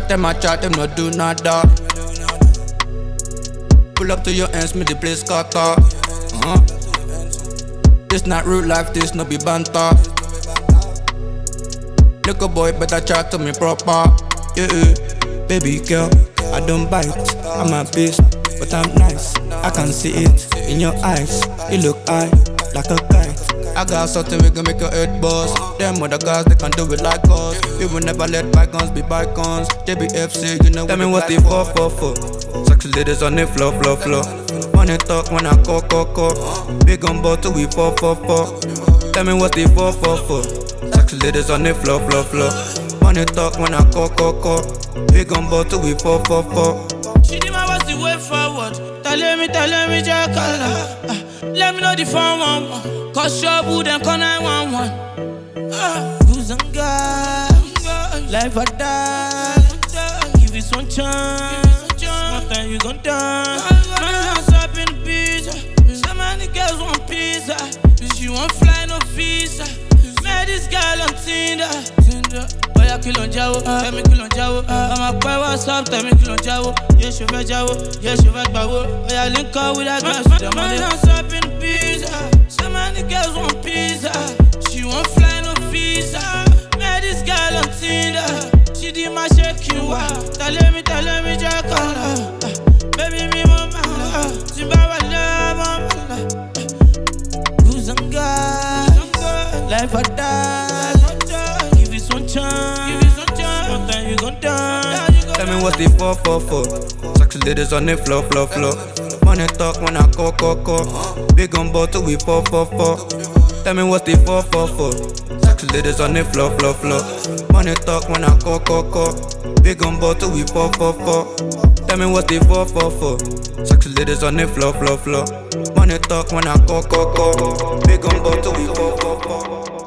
chat, them not do nada. Pull up to your ends, me the place scatter. This not real life, this no be banter. Little boy better chat to me proper. Yeah, baby girl, I don't bite, I'm a beast, but I'm nice. I can see it in your eyes, you look high like a kite. I got something we can make your head buzz. Them other guys, they can do it like us. We will never let bygones be bygones. JBFC, you know. Tell me what they for. Sexy ladies on the floor. Money talk when I call. Big on bottle, we 4. Tell me what they for. Sexy ladies on the floor. Money talk when I call. Big on bottle, we 4. She did my what's the way forward. Tell me, Jack. Let me know the phone one. Cause your boo then call 911. Who's on God? Life or die. Give it one chance. One time you gon' die. Man, I'm shopping pizza. So many girls want pizza. She won't fly no visa. Met this girl on Tinder. Oh yeah, kill on Jawo. Tell me kill on Jawo. I'm a boy, what's up? Tell me kill on Jawo. Yeah, she fed Jawo. Yeah, she fed Bawo. Oh yeah, link up with that girl. Man, I'm shopping pizza. So many girls want pizza. She won't fly no visa. Met this girl on Tinder. She did my shaking wow. Tell me, Jack. Baby, me mama. Zimbabwe, mama. Who's on God? Life or die. Give it one chance. One time you gon' die. Tell me what they for. Sexy ladies on the floor. Money talk when I call. Big on bottle, we 4. Tell me what they for. Sexy ladies on the floor. Money talk when I call. Big on bottle, we 4. Tell me what they for. Sexy ladies on the floor. Money talk when I call. Big on bottle, we 4.